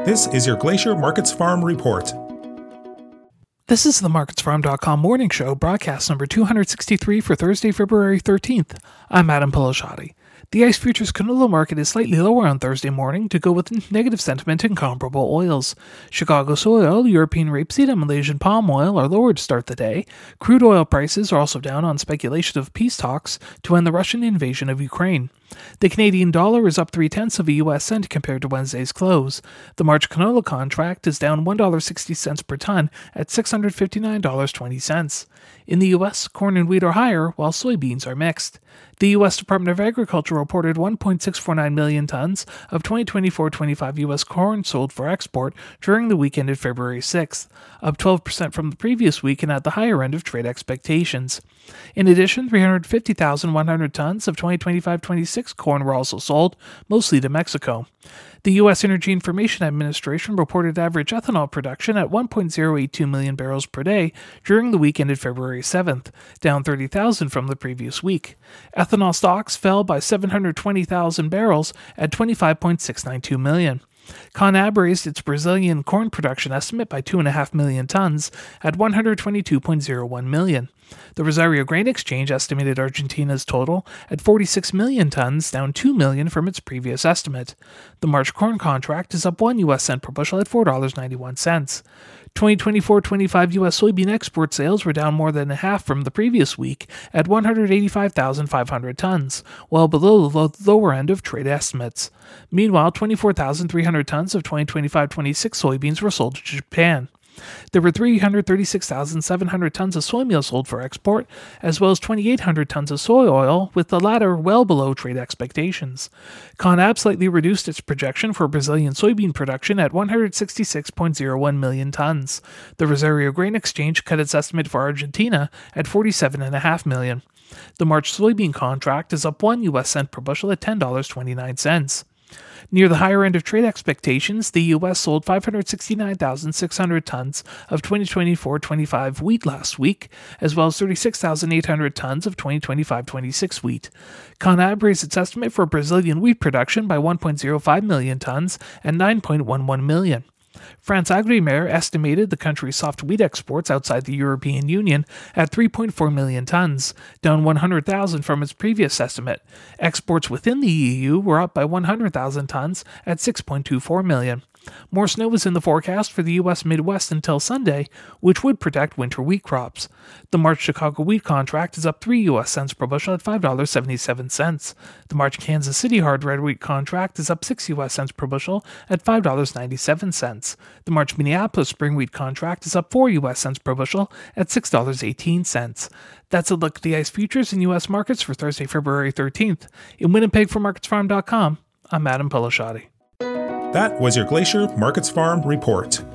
This is your Glacier Markets Farm Report. This is the MarketsFarm.com morning show, broadcast number 263 for Thursday, February 13th. I'm Adam Pilasciatti. The ICE futures canola market is slightly lower on Thursday morning to go with negative sentiment in comparable oils. Chicago soy oil, European rapeseed, and Malaysian palm oil are lower to start the day. Crude oil prices are also down on speculation of peace talks to end the Russian invasion of Ukraine. The Canadian dollar is up 0.3 of a U.S. cent compared to Wednesday's close. The March canola contract is down $1.60 per ton at $659.20. In the U.S., corn and wheat are higher, while soybeans are mixed. The U.S. Department of Agriculture reported 1.649 million tons of 2024-25 U.S. corn sold for export during the week ended February 6th, up 12% from the previous week and at the higher end of trade expectations. In addition, 350,100 tons of 2025-26 corn were also sold, mostly to Mexico. The U.S. Energy Information Administration reported average ethanol production at 1.082 million barrels per day during the week ended February 7th, down 30,000 from the previous week. Ethanol stocks fell by 720,000 barrels at 25.692 million. CONAB raised its Brazilian corn production estimate by 2.5 million tons at 122.01 million. The Rosario Grain Exchange estimated Argentina's total at 46 million tons, down 2 million from its previous estimate. The March corn contract is up 1 U.S. cent per bushel at $4.91. 2024-25 U.S. soybean export sales were down more than half from the previous week at 185,500 tons, well below the lower end of trade estimates. Meanwhile, 24,300 tons of 2025-26 soybeans were sold to Japan. There were 336,700 tons of soy meal sold for export, as well as 2,800 tons of soy oil, with the latter well below trade expectations. CONAB slightly reduced its projection for Brazilian soybean production at 166.01 million tons. The Rosario Grain Exchange cut its estimate for Argentina at 47.5 million. The March soybean contract is up 1 U.S. cent per bushel at $10.29. Near the higher end of trade expectations, the U.S. sold 569,600 tons of 2024-25 wheat last week, as well as 36,800 tons of 2025-26 wheat. CONAB raised its estimate for Brazilian wheat production by 1.05 million tons and 9.11 million. France Agrimer estimated the country's soft wheat exports outside the European Union at 3.4 million tons, down 100,000 from its previous estimate. Exports within the EU were up by 100,000 tons at 6.24 million. More snow is in the forecast for the U.S. Midwest until Sunday, which would protect winter wheat crops. The March Chicago wheat contract is up 3 U.S. cents per bushel at $5.77. The March Kansas City hard red wheat contract is up 6 U.S. cents per bushel at $5.97. The March Minneapolis spring wheat contract is up 4 U.S. cents per bushel at $6.18. That's a look at the ICE futures in U.S. markets for Thursday, February 13th. In Winnipeg for MarketsFarm.com, I'm Adam Pilasciatti. That was your Glacier Markets Farm Report.